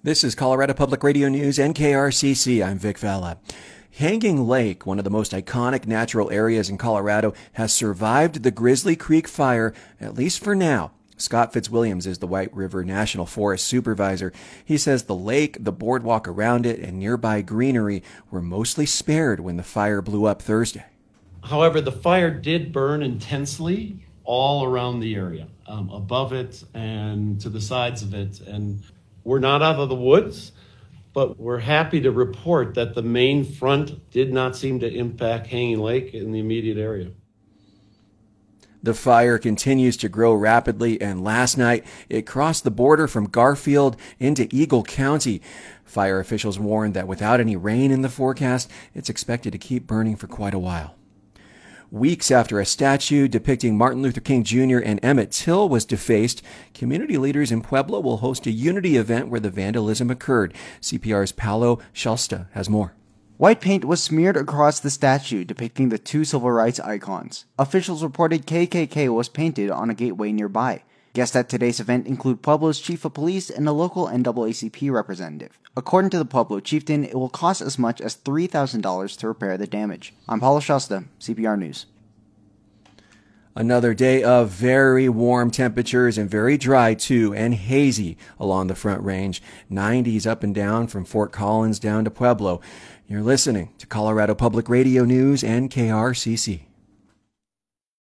This is Colorado Public Radio News, NKRCC. I'm Vic Vela. Hanging Lake, one of the most iconic natural areas in Colorado, has survived the Grizzly Creek fire, at least for now. Scott Fitzwilliams is the White River National Forest supervisor. He says the lake, the boardwalk around it, and nearby greenery were mostly spared when the fire blew up Thursday. However, the fire did burn intensely all around the area, above it and to the sides of it. And we're not out of the woods, but we're happy to report that the main front did not seem to impact Hanging Lake in the immediate area. The fire continues to grow rapidly, and last night it crossed the border from Garfield into Eagle County. Fire officials warned that without any rain in the forecast, it's expected to keep burning for quite a while. Weeks after a statue depicting Martin Luther King Jr. and Emmett Till was defaced, community leaders in Pueblo will host a unity event where the vandalism occurred. CPR's Paolo Shalsta has more. White paint was smeared across the statue depicting the two civil rights icons. Officials reported KKK was painted on a gateway nearby. Guests at today's event include Pueblo's chief of police and a local NAACP representative. According to the Pueblo chieftain, it will cost as much as $3,000 to repair the damage. I'm Paulo Shasta, CPR News. Another day of very warm temperatures and very dry too, and hazy along the Front Range. 90s up and down from Fort Collins down to Pueblo. You're listening to Colorado Public Radio News, NKRCC.